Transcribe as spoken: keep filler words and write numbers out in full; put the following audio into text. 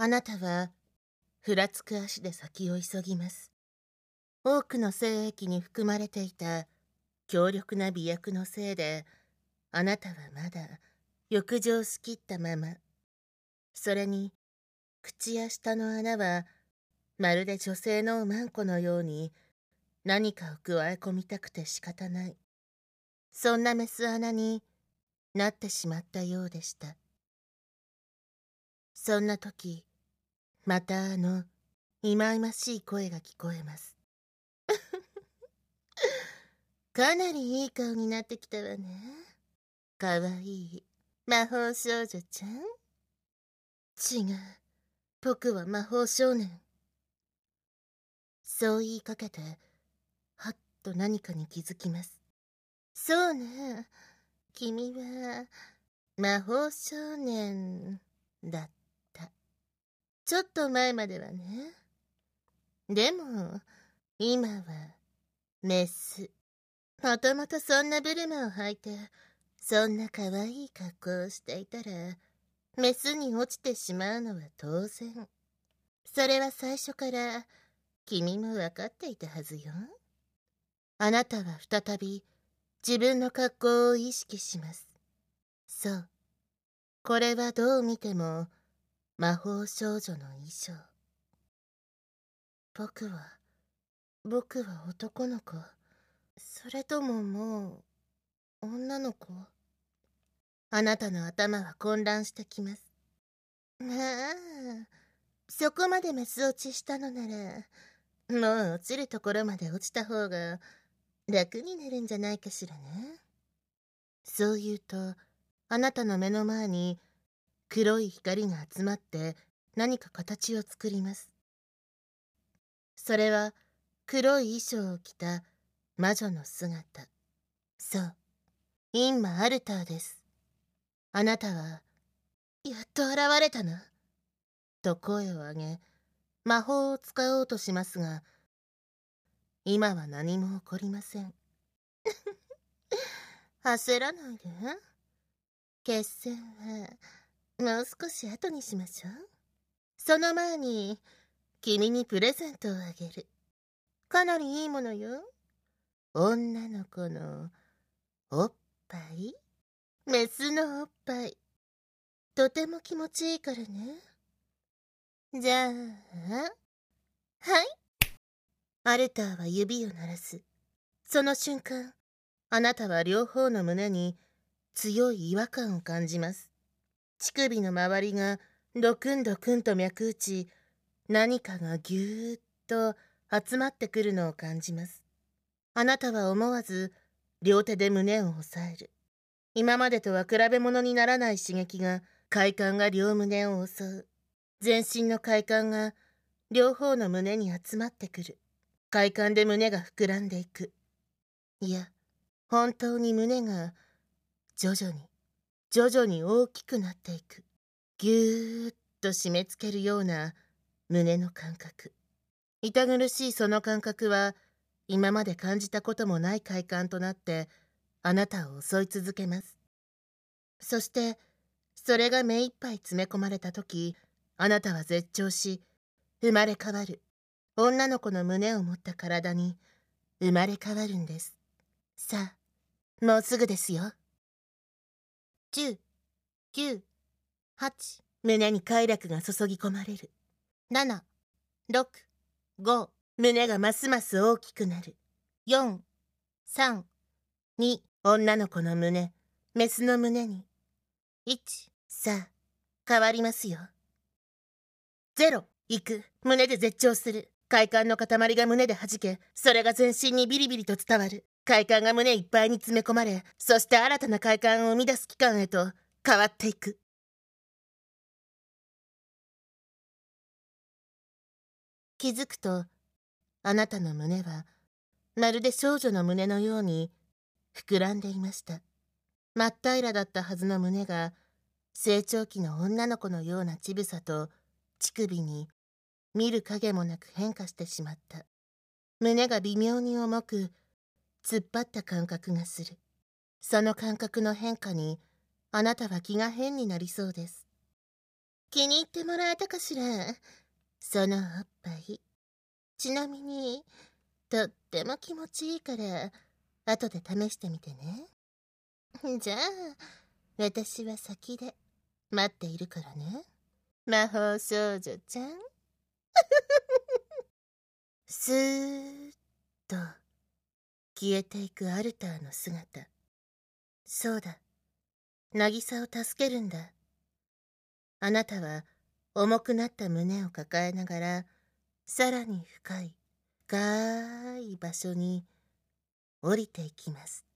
あなたはふらつく足で先を急ぎます。多くの精液に含まれていた強力な媚薬のせいで、あなたはまだ浴場しきったまま。それに口や舌の穴はまるで女性のマンコのように何かを加え込みたくて仕方ない。そんなメス穴になってしまったようでした。そんな時、またあのいまいましい声が聞こえます。かなりいい顔になってきたわね。かわいい魔法少女ちゃん。違う、僕は魔法少年。そう言いかけて、はっと何かに気づきます。そうね、君は魔法少年だった。ちょっと前まではね。でも今はメス。もともとそんなブルマを履いてそんな可愛い格好をしていたらメスに落ちてしまうのは当然。それは最初から君も分かっていたはずよ。あなたは再び自分の格好を意識します。そう、これはどう見ても魔法少女の衣装。僕は僕は男の子、それとももう女の子。あなたの頭は混乱してきます。まあ、そこまでメス落ちしたのならもう落ちるところまで落ちた方が楽になるんじゃないかしらね。そう言うと、あなたの目の前に黒い光が集まって何か形を作ります。それは黒い衣装を着た魔女の姿。そう、インマ・アルターです。あなたは、やっと現れたな。と声を上げ、魔法を使おうとしますが、今は何も起こりません。焦らないで。決戦はもう少し後にしましょう。その前に君にプレゼントをあげる。かなりいいものよ。女の子のおっぱい、メスのおっぱい。とても気持ちいいからね。じゃあ、はい。アルターは指を鳴らす。その瞬間、あなたは両方の胸に強い違和感を感じます。乳首の周りがドクンドクンと脈打ち、何かがぎゅーっと集まってくるのを感じます。あなたは思わず両手で胸を押さえる。今までとは比べ物にならない刺激が快感が両胸を襲う。全身の快感が両方の胸に集まってくる。快感で胸が膨らんでいく。いや、本当に胸が徐々に徐々に大きくなっていく。ぎゅーっと締め付けるような胸の感覚。痛苦しいその感覚は今まで感じたこともない快感となってあなたを襲い続けます。そしてそれが目いっぱい詰め込まれた時、あなたは絶頂し生まれ変わる女の子の胸を持った体に生まれ変わるんです。さあ、もうすぐですよ。じゅう、きゅう、はち、胸に快楽が注ぎ込まれる。なな、ろく、ご、胸がますます大きくなる。よん、さん、に、女の子の胸、メスの胸に。いち、さあ、変わりますよ。ゼロ、行く。胸で絶頂する。快感の塊が胸で弾け、それが全身にビリビリと伝わる。快感が胸いっぱいに詰め込まれ、そして新たな快感を生み出す期間へと変わっていく。気づくと、あなたの胸はまるで少女の胸のように膨らんでいました。真っ平らだったはずの胸が成長期の女の子のような乳房と乳首に見る影もなく変化してしまった。胸が微妙に重く突っ張った感覚がする。その感覚の変化にあなたは気が変になりそうです。 気に入ってもらえたかしら、そのおっぱい。ちなみに、とっても気持ちいいから、後で試してみてね。じゃあ、私は先で待っているからね。魔法少女ちゃん。スーッと消えていくアルターの姿。そうだ。渚を助けるんだ。あなたは重くなった胸を抱えながら、さらに深い、深い場所に降りていきます。